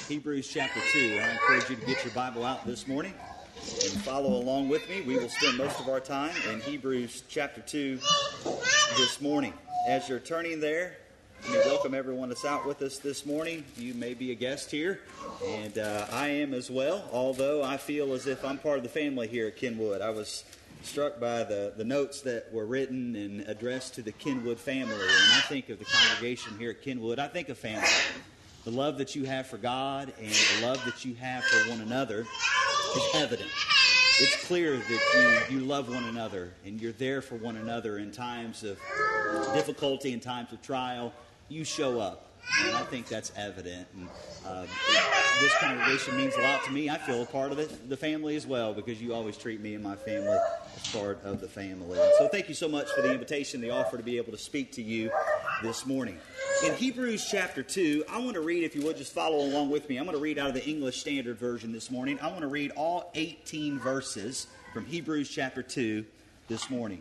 Hebrews chapter 2. I encourage you to get your Bible out this morning and follow along with me. We will spend most of our time in Hebrews chapter 2 this morning. As you're turning there, let me welcome everyone that's out with us this morning. You may be a guest here, and I am as well, although I feel as if I'm part of the family here at Kenwood. I was struck by the notes that were written and addressed to the Kenwood family. And I think of the congregation here at Kenwood, I think of family. The love that you have for God and the love that you have for one another is evident. It's clear that you love one another and you're there for one another in times of difficulty, in times of trial. You show up. And I think that's evident. And this congregation means a lot to me. I feel a part of the family as well because you always treat me and my family as part of the family. And so thank you so much for the invitation, the offer to be able to speak to you this morning. In Hebrews chapter 2, I want to read, if you would, just follow along with me. I'm going to read out of the English Standard Version this morning. I want to read all 18 verses from Hebrews chapter 2 this morning.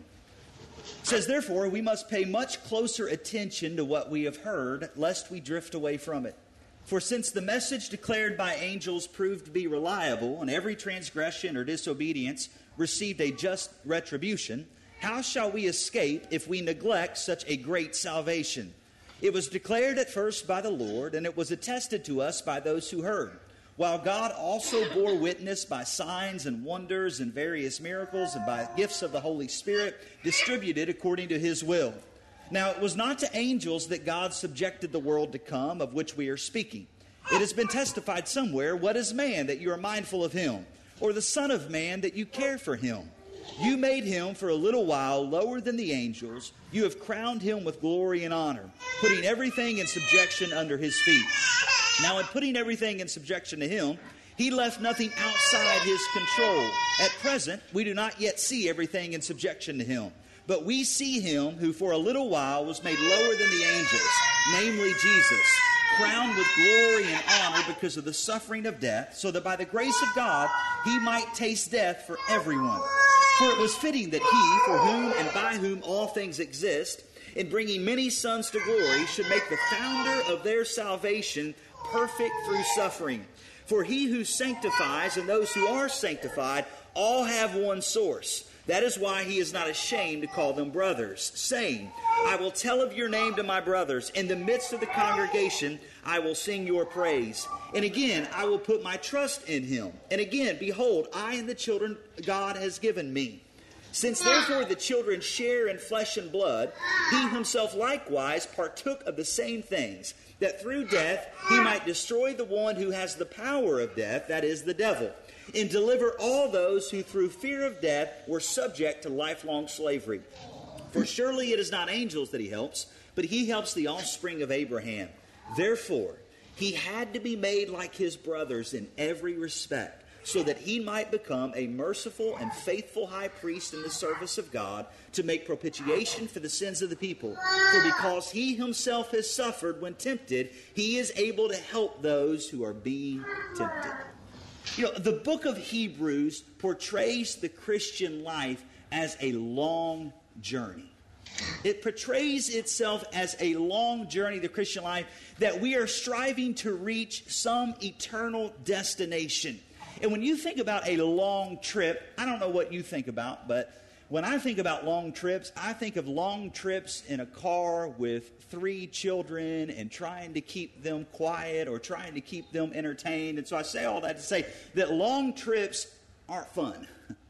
It says, "Therefore, we must pay much closer attention to what we have heard, lest we drift away from it. For since the message declared by angels proved to be reliable, and every transgression or disobedience received a just retribution, how shall we escape if we neglect such a great salvation? It was declared at first by the Lord, and it was attested to us by those who heard. While God also bore witness by signs and wonders and various miracles and by gifts of the Holy Spirit distributed according to His will. Now it was not to angels that God subjected the world to come, of which we are speaking. It has been testified somewhere, what is man that you are mindful of him, or the son of man that you care for him? You made him for a little while lower than the angels. You have crowned him with glory and honor, putting everything in subjection under his feet. Now in putting everything in subjection to him, he left nothing outside his control. At present, we do not yet see everything in subjection to him. But we see him who for a little while was made lower than the angels, namely Jesus, crowned with glory and honor because of the suffering of death, so that by the grace of God he might taste death for everyone. For it was fitting that he, for whom and by whom all things exist, in bringing many sons to glory, should make the founder of their salvation perfect through suffering. For he who sanctifies and those who are sanctified all have one source. That is why he is not ashamed to call them brothers, saying, I will tell of your name to my brothers. In the midst of the congregation, I will sing your praise. And again, I will put my trust in him. And again, behold, I and the children God has given me. Since therefore the children share in flesh and blood, he himself likewise partook of the same things, that through death he might destroy the one who has the power of death, that is, the devil, and deliver all those who through fear of death were subject to lifelong slavery. For surely it is not angels that he helps, but he helps the offspring of Abraham. Therefore, he had to be made like his brothers in every respect, so that he might become a merciful and faithful high priest in the service of God, to make propitiation for the sins of the people. For because he himself has suffered when tempted, he is able to help those who are being tempted. You know, the book of Hebrews portrays the Christian life as a long journey. It portrays itself as a long journey, the Christian life, that we are striving to reach some eternal destination. And when you think about a long trip, I don't know what you think about, but when I think about long trips, I think of long trips in a car with 3 children and trying to keep them quiet or trying to keep them entertained. And so I say all that to say that long trips aren't fun.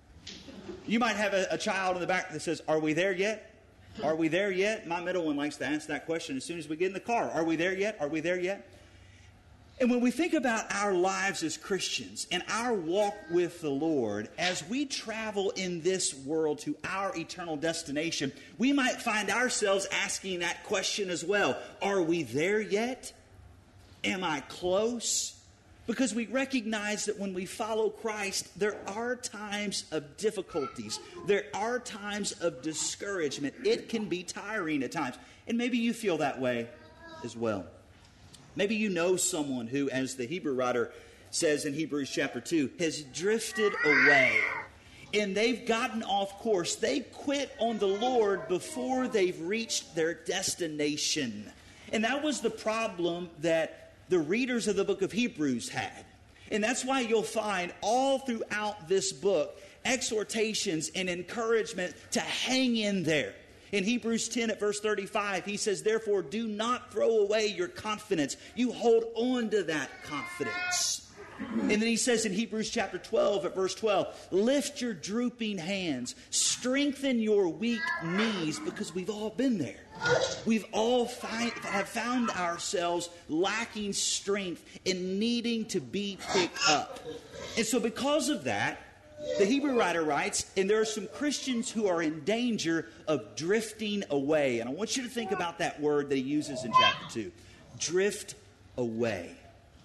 You might have a child in the back that says, are we there yet? Are we there yet? My middle one likes to ask that question as soon as we get in the car. Are we there yet? Are we there yet? And when we think about our lives as Christians and our walk with the Lord, as we travel in this world to our eternal destination, we might find ourselves asking that question as well. Are we there yet? Am I close? Because we recognize that when we follow Christ, there are times of difficulties. There are times of discouragement. It can be tiring at times. And maybe you feel that way as well. Maybe you know someone who, as the Hebrew writer says in Hebrews chapter 2, has drifted away. And they've gotten off course. They quit on the Lord before they've reached their destination. And that was the problem that the readers of the book of Hebrews had. And that's why you'll find all throughout this book exhortations and encouragement to hang in there. In Hebrews 10 at verse 35, he says, therefore, do not throw away your confidence. You hold on to that confidence. And then he says in Hebrews chapter 12 at verse 12, lift your drooping hands, strengthen your weak knees, because we've all been there. We've all have found ourselves lacking strength and needing to be picked up. And so because of that, the Hebrew writer writes, and there are some Christians who are in danger of drifting away. And I want you to think about that word that he uses in chapter 2. Drift away.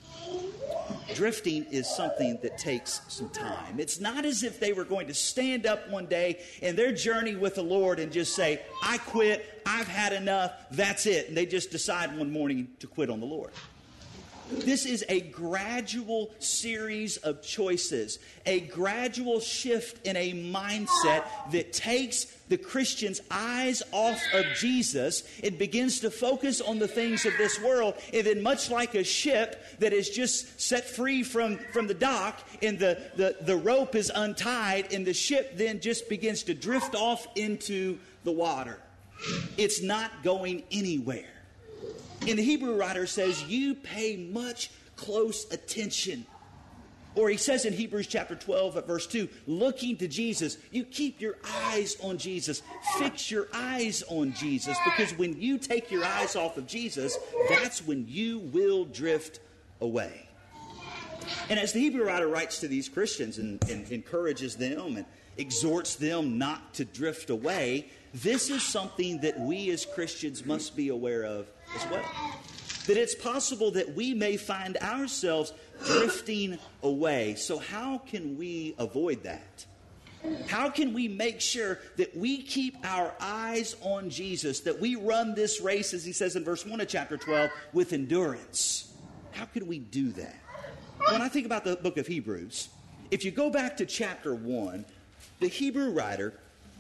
Drifting is something that takes some time. It's not as if they were going to stand up one day in their journey with the Lord and just say, I quit, I've had enough, that's it. And they just decide one morning to quit on the Lord. This is a gradual series of choices, a gradual shift in a mindset that takes the Christian's eyes off of Jesus and begins to focus on the things of this world. And then much like a ship that is just set free from the dock and the rope is untied and the ship then just begins to drift off into the water. It's not going anywhere. And the Hebrew writer says, you pay much close attention. Or he says in Hebrews chapter 12 at verse 2, looking to Jesus, you keep your eyes on Jesus. Fix your eyes on Jesus. Because when you take your eyes off of Jesus, that's when you will drift away. And as the Hebrew writer writes to these Christians and encourages them and exhorts them not to drift away, this is something that we as Christians must be aware of as well. That it's possible that we may find ourselves drifting away. So how can we avoid that? How can we make sure that we keep our eyes on Jesus, that we run this race, as he says in verse 1 of chapter 12, with endurance? How can we do that? When I think about the book of Hebrews, if you go back to chapter 1, the Hebrew writer,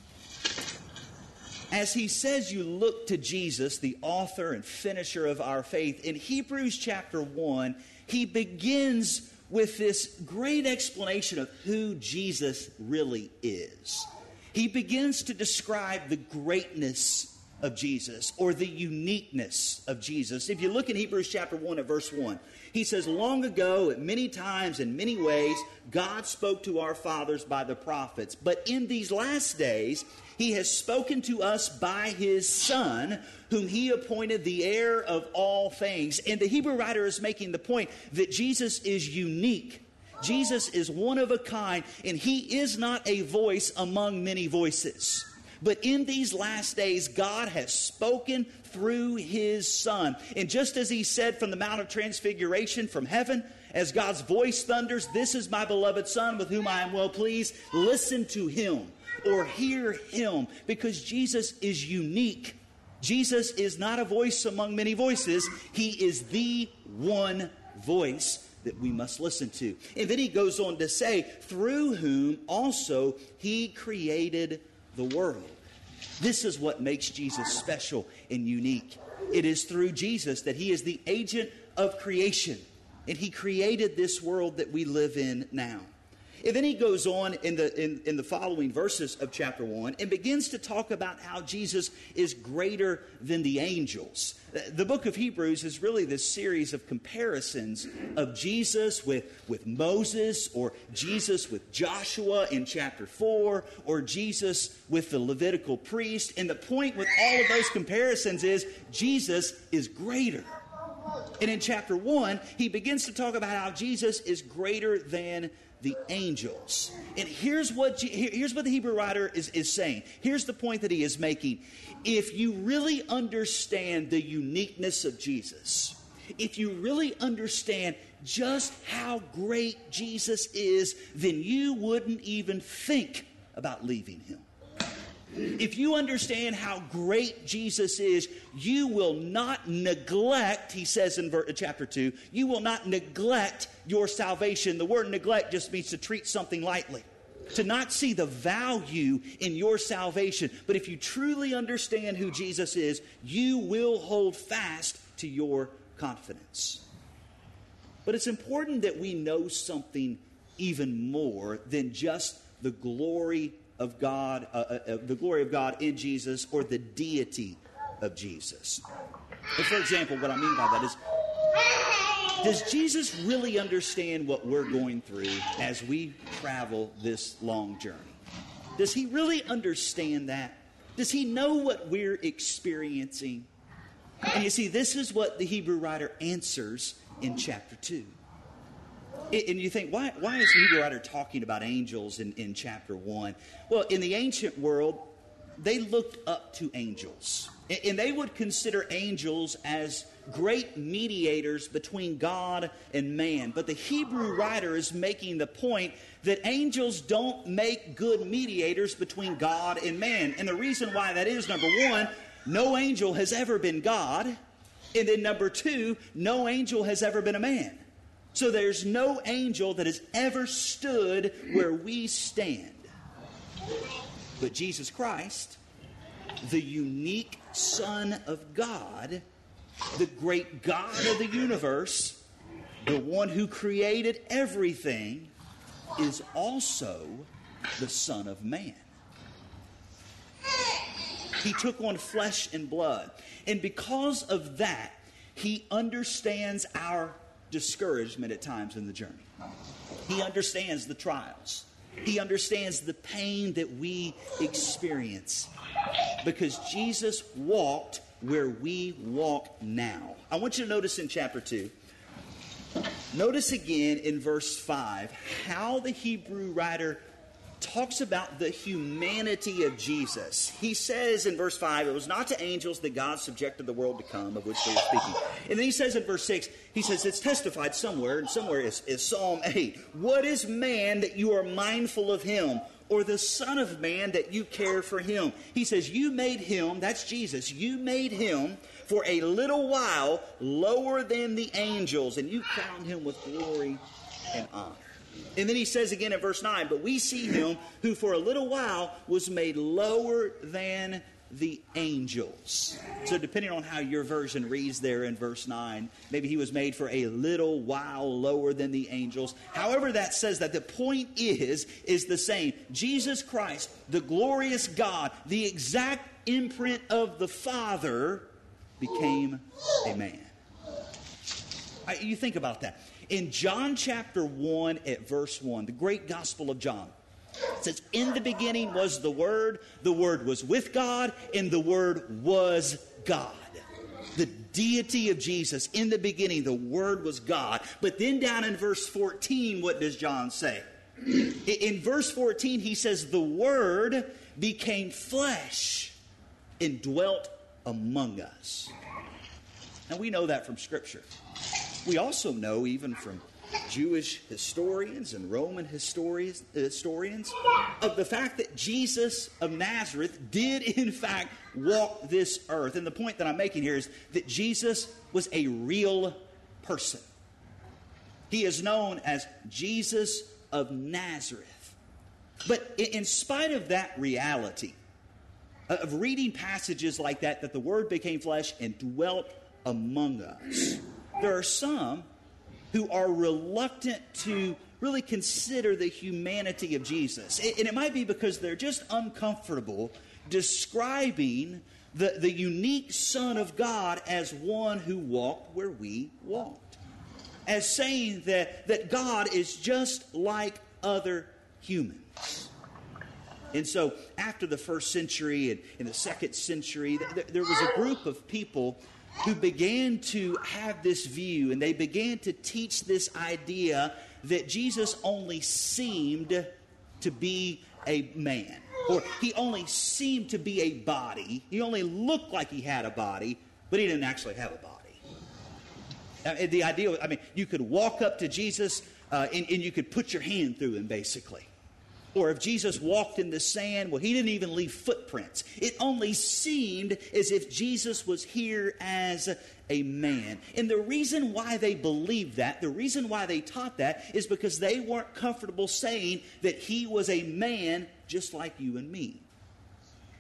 as he says you look to Jesus, the author and finisher of our faith, in Hebrews chapter 1, he begins with this great explanation of who Jesus really is. He begins to describe the greatness of Jesus or the uniqueness of Jesus. If you look in Hebrews chapter 1 at verse 1, he says, long ago, at many times, in many ways, God spoke to our fathers by the prophets. But in these last days, he has spoken to us by his Son, whom he appointed the heir of all things. And the Hebrew writer is making the point that Jesus is unique. Jesus is one of a kind, and he is not a voice among many voices. But in these last days, God has spoken through his Son. And just as he said from the Mount of Transfiguration from heaven, as God's voice thunders, this is my beloved Son with whom I am well pleased, listen to him or hear him, because Jesus is unique. Jesus is not a voice among many voices. He is the one voice that we must listen to. And then he goes on to say, through whom also he created the world. This is what makes Jesus special and unique. It is through Jesus that he is the agent of creation, and he created this world that we live in now. And then he goes on in the following verses of chapter 1 and begins to talk about how Jesus is greater than the angels. The book of Hebrews is really this series of comparisons of Jesus with Moses, or Jesus with Joshua in chapter 4, or Jesus with the Levitical priest. And the point with all of those comparisons is Jesus is greater. And in chapter 1, he begins to talk about how Jesus is greater than the angels. And here's what the Hebrew writer is saying. Here's the point that he is making. If you really understand the uniqueness of Jesus, if you really understand just how great Jesus is, then you wouldn't even think about leaving him. If you understand how great Jesus is, you will not neglect, he says in chapter 2, you will not neglect your salvation. The word neglect just means to treat something lightly, to not see the value in your salvation. But if you truly understand who Jesus is, you will hold fast to your confidence. But it's important that we know something even more than just the glory of God, in Jesus, or the deity of Jesus. And for example, what I mean by that is, does Jesus really understand what we're going through as we travel this long journey? Does he really understand that? Does he know what we're experiencing? And you see, this is what the Hebrew writer answers in chapter 2. And you think, why is the Hebrew writer talking about angels in chapter 1? Well, in the ancient world, they looked up to angels. And they would consider angels as great mediators between God and man. But the Hebrew writer is making the point that angels don't make good mediators between God and man. And the reason why that is, number one, no angel has ever been God. And then number two, no angel has ever been a man. So there's no angel that has ever stood where we stand. But Jesus Christ, the unique Son of God, the great God of the universe, the one who created everything, is also the Son of Man. He took on flesh and blood. And because of that, he understands our discouragement at times in the journey. He understands the trials. He understands the pain that we experience, because Jesus walked where we walk now. I want you to notice in chapter 2, notice again in verse 5 how the Hebrew writer talks about the humanity of Jesus. He says in verse 5, it was not to angels that God subjected the world to come, of which they are speaking. And then he says in verse 6, he says it's testified somewhere, and somewhere is Psalm 8. What is man that you are mindful of him, or the Son of Man that you care for him? He says you made him, that's Jesus, you made him for a little while lower than the angels, and you crowned him with glory and honor. And then he says again in verse 9, but we see him who for a little while was made lower than the angels. So depending on how your version reads there in verse 9, maybe he was made for a little while lower than the angels. However that says that, the point is the same. Jesus Christ, the glorious God, the exact imprint of the Father, became a man. You think about that. In John chapter 1 at verse 1, the great Gospel of John, it says, in the beginning was the Word was with God, and the Word was God. The deity of Jesus, in the beginning, the Word was God. But then down in verse 14, what does John say? In verse 14, he says, the Word became flesh and dwelt among us. Now we know that from Scripture. We also know, even from Jewish historians and Roman historians, of the fact that Jesus of Nazareth did, in fact, walk this earth. And the point that I'm making here is that Jesus was a real person. He is known as Jesus of Nazareth. But in spite of that reality, of reading passages like that the Word became flesh and dwelt among us, there are some who are reluctant to really consider the humanity of Jesus. And it might be because they're just uncomfortable describing the unique Son of God as one who walked where we walked. As saying that God is just like other humans. And so after the first century and in the second century, there was a group of people who began to have this view, and they began to teach this idea that Jesus only seemed to be a man, or he only seemed to be a body. He only looked like he had a body, but he didn't actually have a body. The idea, you could walk up to Jesus and you could put your hand through him, basically. Or if Jesus walked in the sand, well, he didn't even leave footprints. It only seemed as if Jesus was here as a man. And the reason why they believed that, the reason why they taught that, is because they weren't comfortable saying that he was a man just like you and me.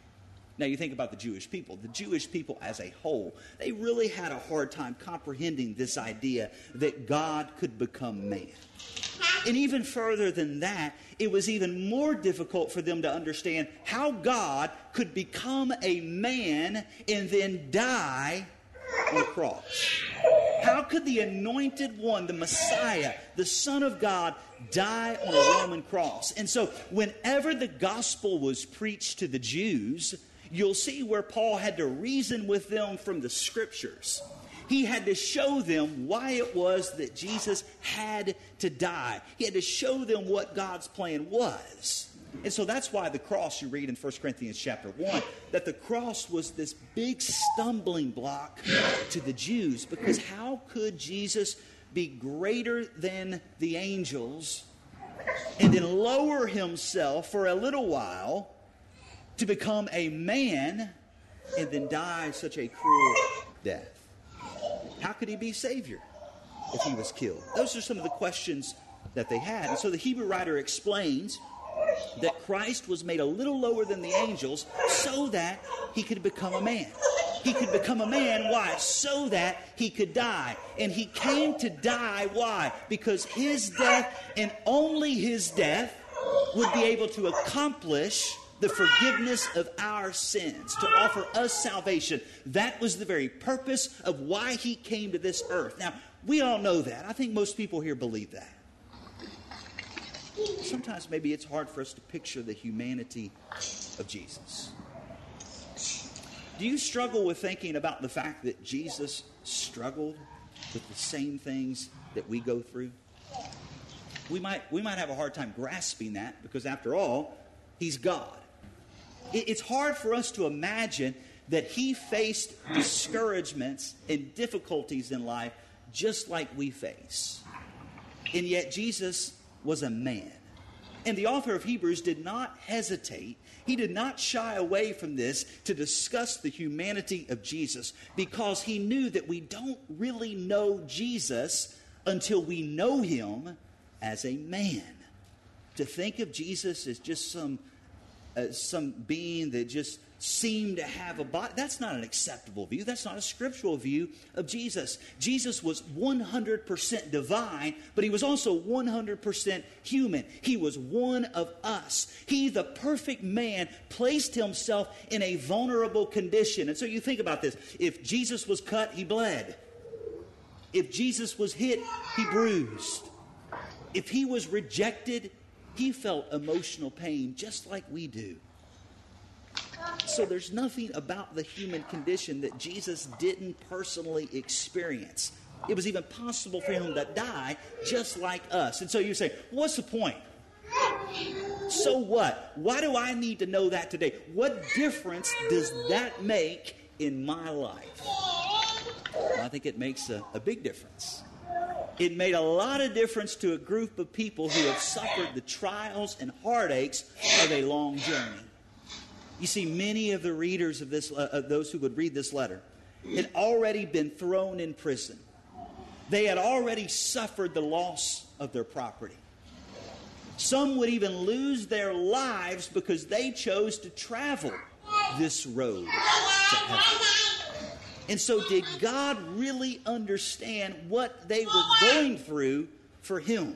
Now, you think about the Jewish people. The Jewish people as a whole, they really had a hard time comprehending this idea that God could become man. And even further than that, it was even more difficult for them to understand how God could become a man and then die on a cross. How could the anointed one, the Messiah, the Son of God, die on a Roman cross? And so whenever the gospel was preached to the Jews, you'll see where Paul had to reason with them from the Scriptures. He had to show them why it was that Jesus had to die. He had to show them what God's plan was. And so that's why the cross, you read in 1 Corinthians chapter 1, that the cross was this big stumbling block to the Jews. Because how could Jesus be greater than the angels and then lower himself for a little while to become a man and then die such a cruel death? How could he be Savior if he was killed? Those are some of the questions that they had. And so the Hebrew writer explains that Christ was made a little lower than the angels so that he could become a man. He could become a man, why? So that he could die. And he came to die, why? Because his death and only his death would be able to accomplish the forgiveness of our sins, to offer us salvation. That was the very purpose of why he came to this earth. Now, we all know that. I think most people here believe that. Sometimes maybe it's hard for us to picture the humanity of Jesus. Do you struggle with thinking about the fact that Jesus struggled with the same things that we go through? We might have a hard time grasping that because, after all, he's God. It's hard for us to imagine that he faced discouragements and difficulties in life just like we face. And yet Jesus was a man. And the author of Hebrews did not hesitate. He did not shy away from this to discuss the humanity of Jesus, because he knew that we don't really know Jesus until we know him as a man. To think of Jesus as just some being that just seemed to have a body, that's not an acceptable view. That's not a scriptural view of Jesus. Jesus was 100% divine, but he was also 100% human. He was one of us. He, the perfect man, placed himself in a vulnerable condition. And so you think about this. If Jesus was cut, he bled. If Jesus was hit, he bruised. If he was rejected, he felt emotional pain just like we do. So there's nothing about the human condition that Jesus didn't personally experience. It was even possible for him to die just like us. And so you say, what's the point? So what? Why do I need to know that today? What difference does that make in my life? Well, I think it makes a big difference. It made a lot of difference to a group of people who have suffered the trials and heartaches of a long journey. You see, many of the readers of this, those who would read this letter, had already been thrown in prison. They had already suffered the loss of their property. Some would even lose their lives because they chose to travel this road to heaven. And so did God really understand what they were going through for him?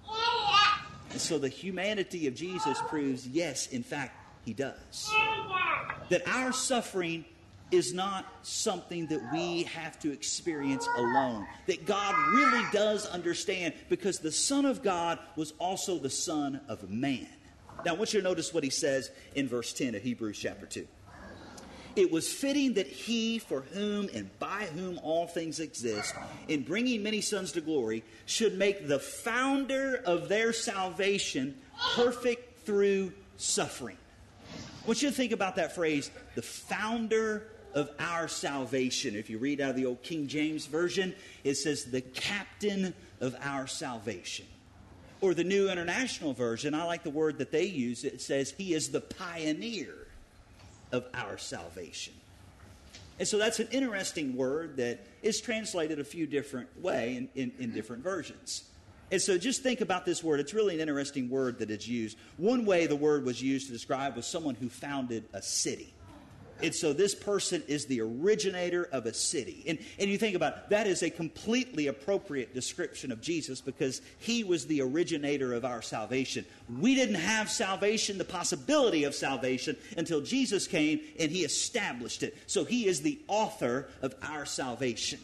And so the humanity of Jesus proves, yes, in fact, he does. That our suffering is not something that we have to experience alone. That God really does understand, because the Son of God was also the Son of Man. Now I want you to notice what he says in verse 10 of Hebrews chapter 2. It was fitting that he, for whom and by whom all things exist, in bringing many sons to glory, should make the founder of their salvation perfect through suffering. I want you to think about that phrase, the founder of our salvation. If you read out of the old King James Version, it says the captain of our salvation. Or the New International Version, I like the word that they use. It says he is the pioneer of our salvation. And so that's an interesting word that is translated a few different ways in different versions. And so just think about this word. It's really an interesting word that is used. One way the word was used to describe was someone who founded a city. And so this person is the originator of a city. And you think about it, that is a completely appropriate description of Jesus because he was the originator of our salvation. We didn't have salvation, the possibility of salvation, until Jesus came and he established it. So he is the author of our salvation.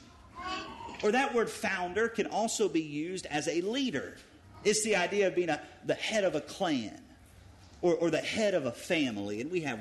Or that word founder can also be used as a leader. It's the idea of being the head of a clan or the head of a family. And we have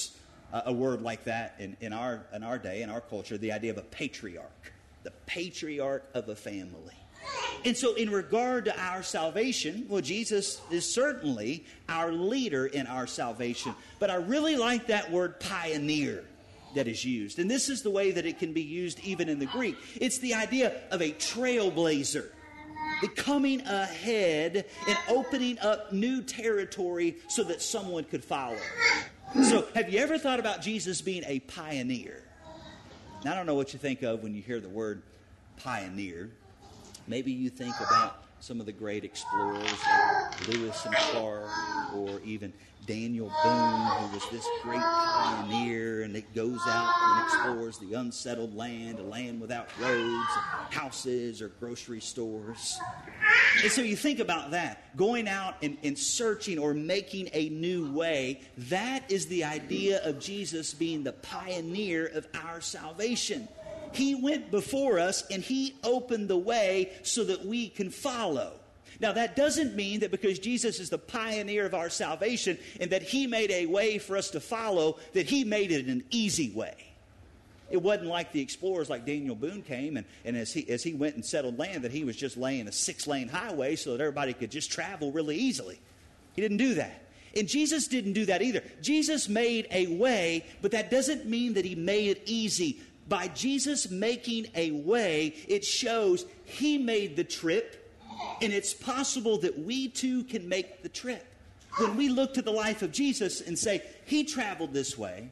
a word like that in our day, in our culture, the idea of a patriarch, the patriarch of a family. And so in regard to our salvation, well, Jesus is certainly our leader in our salvation. But I really like that word pioneer that is used. And this is the way that it can be used even in the Greek. It's the idea of a trailblazer, the coming ahead and opening up new territory so that someone could follow. So have you ever thought about Jesus being a pioneer? Now, I don't know what you think of when you hear the word pioneer. Maybe you think about some of the great explorers like Lewis and Clark, or even Daniel Boone, who was this great pioneer, and it goes out and explores the unsettled land, a land without roads, houses, or grocery stores. And so you think about that, going out and searching or making a new way. That is the idea of Jesus being the pioneer of our salvation. He went before us and he opened the way so that we can follow. Now, that doesn't mean that because Jesus is the pioneer of our salvation and that he made a way for us to follow, that he made it an easy way. It wasn't like the explorers like Daniel Boone came and as he went and settled land, that he was just laying a 6-lane highway so that everybody could just travel really easily. He didn't do that. And Jesus didn't do that either. Jesus made a way, but that doesn't mean that he made it easy. By Jesus making a way, it shows he made the trip, and it's possible that we too can make the trip. When we look to the life of Jesus and say, he traveled this way,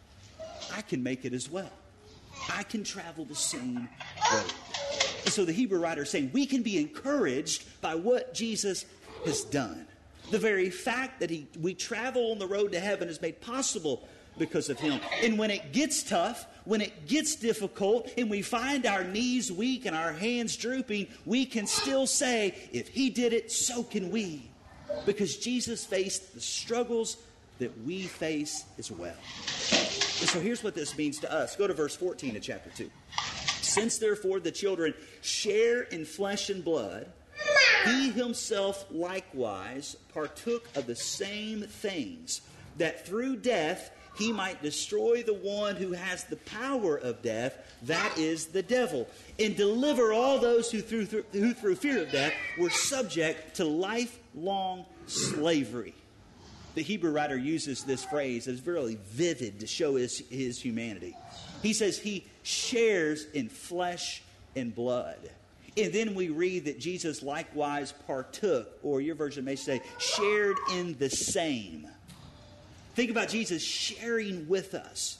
I can make it as well. I can travel the same road. And so the Hebrew writer is saying we can be encouraged by what Jesus has done. The very fact that we travel on the road to heaven is made possible because of him. And when it gets tough, when it gets difficult, and we find our knees weak and our hands drooping, we can still say, if he did it, so can we. Because Jesus faced the struggles that we face as well. And so here's what this means to us. Go to verse 14 of chapter 2. Since therefore the children share in flesh and blood, he himself likewise partook of the same things, that through death he might destroy the one who has the power of death, that is the devil, and deliver all those who through fear of death were subject to lifelong slavery. The Hebrew writer uses this phrase that is really vivid to show his humanity. He says he shares in flesh and blood. And then we read that Jesus likewise partook, or your version may say, shared in the same. Think about Jesus sharing with us.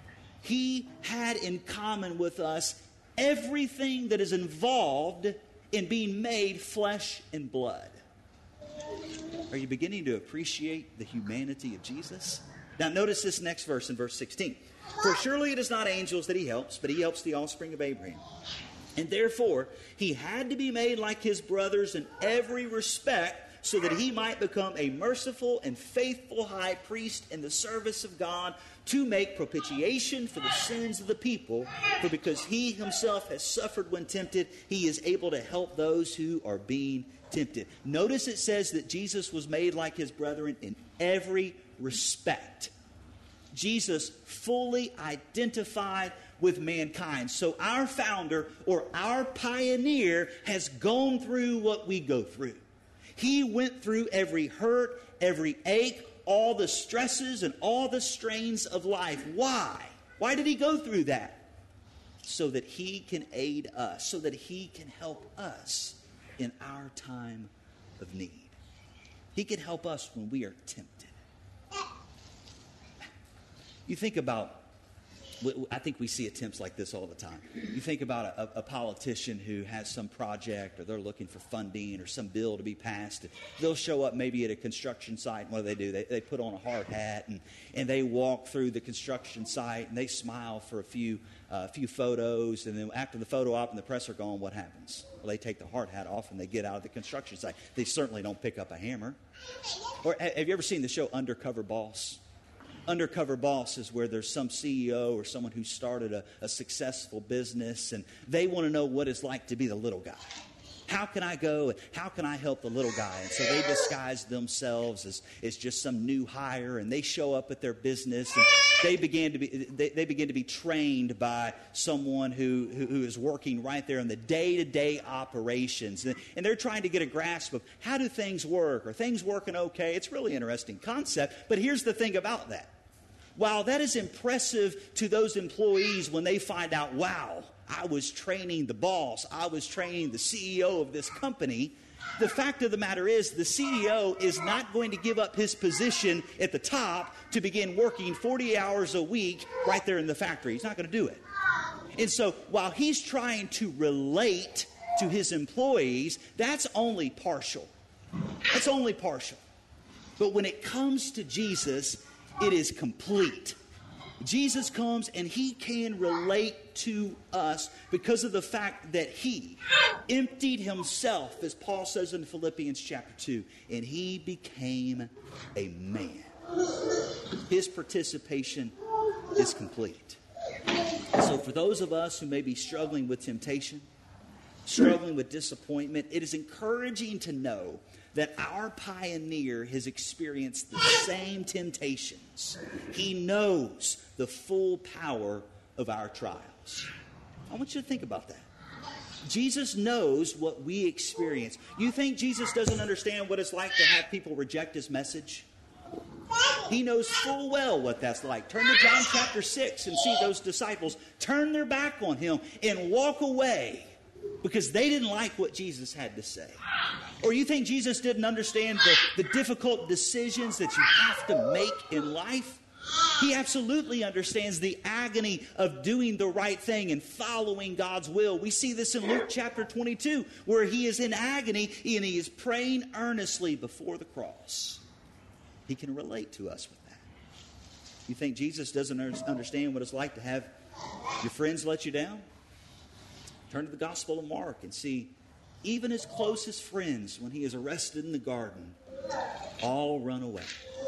He had in common with us everything that is involved in being made flesh and blood. Are you beginning to appreciate the humanity of Jesus? Now notice this next verse in verse 16. For surely it is not angels that he helps, but he helps the offspring of Abraham. And therefore, he had to be made like his brothers in every respect, so that he might become a merciful and faithful high priest in the service of God, to make propitiation for the sins of the people. For because he himself has suffered when tempted, he is able to help those who are being tempted. Notice it says that Jesus was made like his brethren in every respect. Jesus fully identified with mankind. So our founder or our pioneer has gone through what we go through. He went through every hurt, every ache, all the stresses and all the strains of life. Why? Why did he go through that? So that he can aid us, so that he can help us in our time of need. He can help us when we are tempted. You think about I think we see attempts like this all the time. You think about a politician who has some project, or they're looking for funding or some bill to be passed. They'll show up maybe at a construction site, and what do? They put on a hard hat, and they walk through the construction site, and they smile for a few photos, and then after the photo op and the press are gone, what happens? Well, they take the hard hat off, and they get out of the construction site. They certainly don't pick up a hammer. Or have you ever seen the show Undercover Boss? Undercover Boss is where there's some CEO or someone who started a successful business, and they want to know what it's like to be the little guy. How can I go and how can I help the little guy? And so they disguise themselves as just some new hire, and they show up at their business, and they begin to be trained by someone who is working right there in the day-to-day operations. And they're trying to get a grasp of how do things work? Are things working okay? It's a really interesting concept, but here's the thing about that. While that is impressive to those employees when they find out, wow, I was training the boss, I was training the CEO of this company, the fact of the matter is the CEO is not going to give up his position at the top to begin working 40 hours a week right there in the factory. He's not going to do it. And so while he's trying to relate to his employees, that's only partial. That's only partial. But when it comes to Jesus, it is complete. Jesus comes and he can relate to us because of the fact that he emptied himself, as Paul says in Philippians chapter 2, and he became a man. His participation is complete. So for those of us who may be struggling with temptation, struggling with disappointment, it is encouraging to know that our pioneer has experienced the same temptations. He knows the full power of our trials. I want you to think about that. Jesus knows what we experience. You think Jesus doesn't understand what it's like to have people reject his message? He knows full well what that's like. Turn to John chapter 6 and see those disciples turn their back on him and walk away because they didn't like what Jesus had to say. Or you think Jesus didn't understand the difficult decisions that you have to make in life? He absolutely understands the agony of doing the right thing and following God's will. We see this in Luke chapter 22, where he is in agony and he is praying earnestly before the cross. He can relate to us with that. You think Jesus doesn't understand what it's like to have your friends let you down? Turn to the Gospel of Mark and see even his closest friends, when he is arrested in the garden, all run away.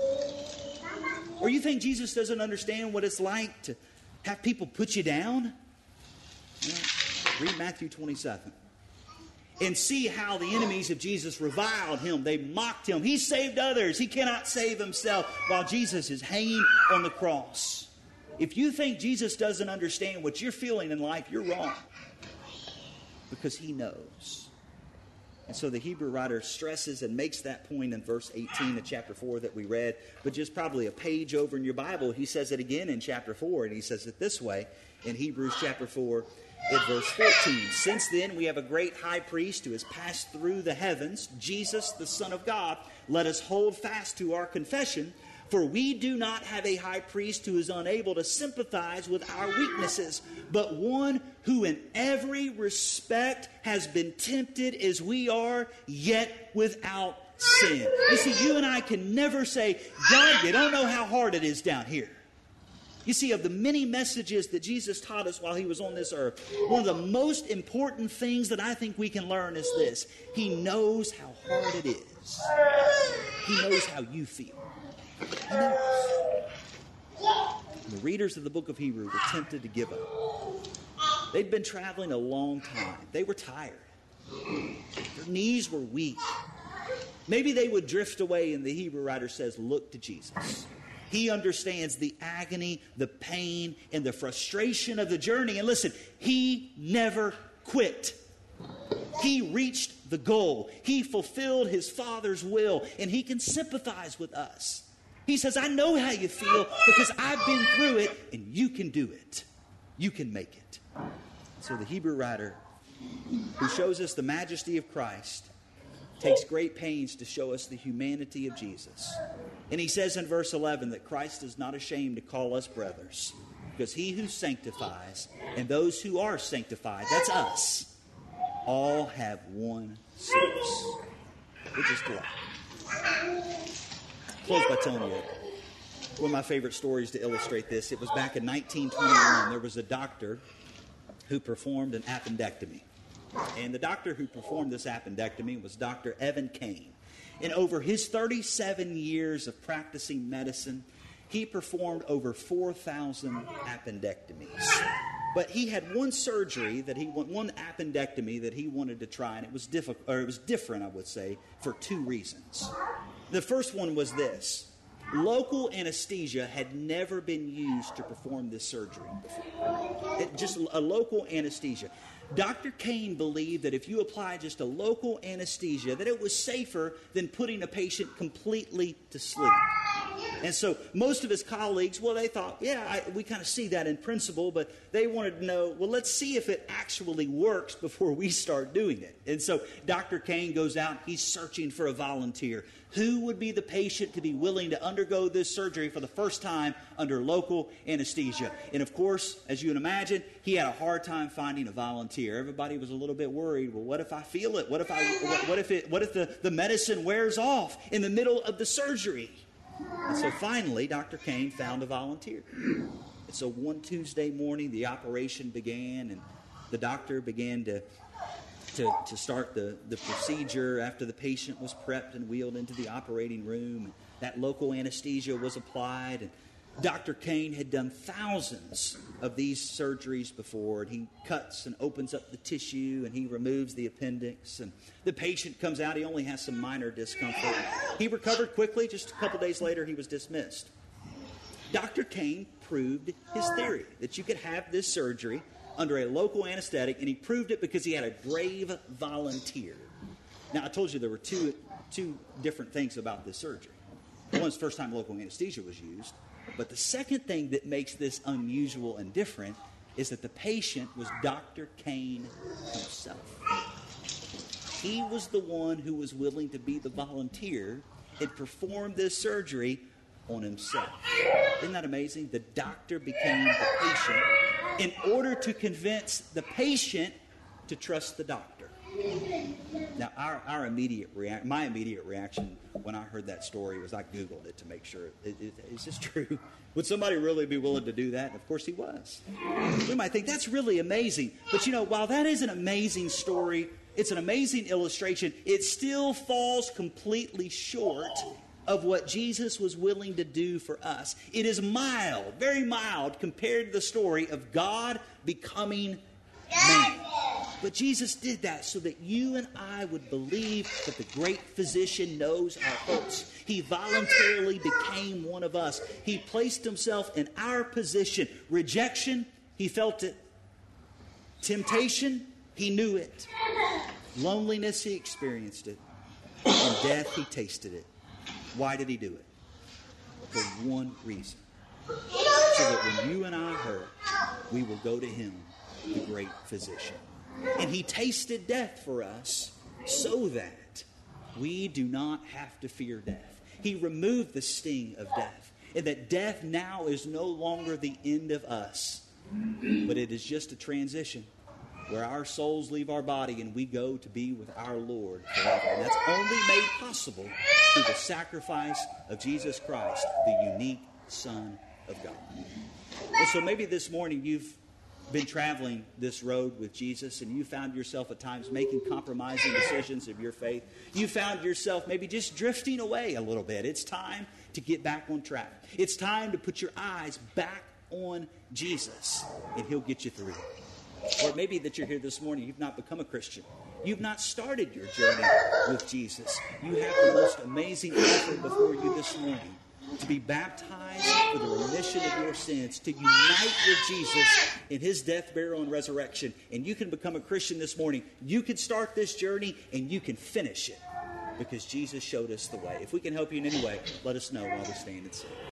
Or you think Jesus doesn't understand what it's like to have people put you down? Read Matthew 27 and see how the enemies of Jesus reviled him. They mocked him. He saved others. He cannot save himself while Jesus is hanging on the cross. If you think Jesus doesn't understand what you're feeling in life, you're wrong. Because he knows. And so the Hebrew writer stresses and makes that point in verse 18 of chapter 4 that we read. But just probably a page over in your Bible, he says it again in chapter 4. And he says it this way in Hebrews chapter 4 at verse 14. Since then we have a great high priest who has passed through the heavens, Jesus, the Son of God. Let us hold fast to our confession. For we do not have a high priest who is unable to sympathize with our weaknesses, but one who in every respect has been tempted as we are, yet without sin. You see, you and I can never say, God, you don't know how hard it is down here. You see, of the many messages that Jesus taught us while he was on this earth, one of the most important things that I think we can learn is this. He knows how hard it is. He knows how you feel. He knows. The readers of the book of Hebrews were tempted to give up. They'd been traveling a long time. They were tired. Their knees were weak. Maybe they would drift away, and the Hebrew writer says, look to Jesus. He understands the agony, the pain, and the frustration of the journey. And listen, he never quit. He reached the goal. He fulfilled his Father's will, and he can sympathize with us. He says, I know how you feel because I've been through it, and you can do it. You can make it. So the Hebrew writer, who shows us the majesty of Christ, takes great pains to show us the humanity of Jesus. And he says in verse 11 that Christ is not ashamed to call us brothers. Because he who sanctifies and those who are sanctified, that's us, all have one source, which is God. Close by telling you one of my favorite stories to illustrate this. It was back in 1921. There was a doctor who performed an appendectomy. And the doctor who performed this appendectomy was Dr. Evan Kane. And over his 37 years of practicing medicine, he performed over 4,000 appendectomies. But he had one appendectomy that he wanted to try, and it was different, I would say, for two reasons. The first one was this. Local anesthesia had never been used to perform this surgery before. Just a local anesthesia. Dr. Kane believed that if you apply just a local anesthesia, that it was safer than putting a patient completely to sleep. And so most of his colleagues, well, they thought, we kind of see that in principle, but they wanted to know, well, let's see if it actually works before we start doing it. And so Dr. Kane goes out, he's searching for a volunteer. Who would be the patient to be willing to undergo this surgery for the first time under local anesthesia? And of course, as you can imagine, he had a hard time finding a volunteer. Everybody was a little bit worried. Well, what if I feel it? What if the medicine wears off in the middle of the surgery? And so finally, Dr. Kane found a volunteer. And so one Tuesday morning, the operation began, and the doctor began to start the procedure after the patient was prepped and wheeled into the operating room. That local anesthesia was applied, and Dr. Kane had done thousands of these surgeries before, and he cuts and opens up the tissue, and he removes the appendix, and the patient comes out. He only has some minor discomfort. He recovered quickly. Just a couple days later, he was dismissed. Dr. Kane proved his theory that you could have this surgery under a local anesthetic, and he proved it because he had a brave volunteer. Now, I told you there were two different things about this surgery. One is the first time local anesthesia was used, but the second thing that makes this unusual and different is that the patient was Dr. Kane himself. He was the one who was willing to be the volunteer and perform this surgery on himself. Isn't that amazing? The doctor became the patient in order to convince the patient to trust the doctor. Now, my immediate reaction when I heard that story was I Googled it to make sure, is this true? Would somebody really be willing to do that? And of course he was. We might think that's really amazing. But while that is an amazing story, it's an amazing illustration, it still falls completely short of what Jesus was willing to do for us. It is mild, very mild, compared to the story of God becoming man. But Jesus did that so that you and I would believe that the great physician knows our hurts. He voluntarily became one of us. He placed himself in our position. Rejection, he felt it. Temptation, he knew it. Loneliness, he experienced it. And death, he tasted it. Why did he do it? For one reason. So that when you and I hurt, we will go to him, the great physician. And he tasted death for us so that we do not have to fear death. He removed the sting of death. And that death now is no longer the end of us, but it is just a transition where our souls leave our body and we go to be with our Lord forever. And that's only made possible through the sacrifice of Jesus Christ, the unique Son of God. And so maybe this morning you've been traveling this road with Jesus and you found yourself at times making compromising decisions of your faith. You found yourself maybe just drifting away a little bit. It's time to get back on track. It's time to put your eyes back on Jesus, and he'll get you through it. Or maybe that you're here this morning, you've not become a Christian. You've not started your journey with Jesus. You have the most amazing offer before you this morning to be baptized for the remission of your sins, to unite with Jesus in his death, burial, and resurrection. And you can become a Christian this morning. You can start this journey and you can finish it because Jesus showed us the way. If we can help you in any way, let us know while we stand and sing.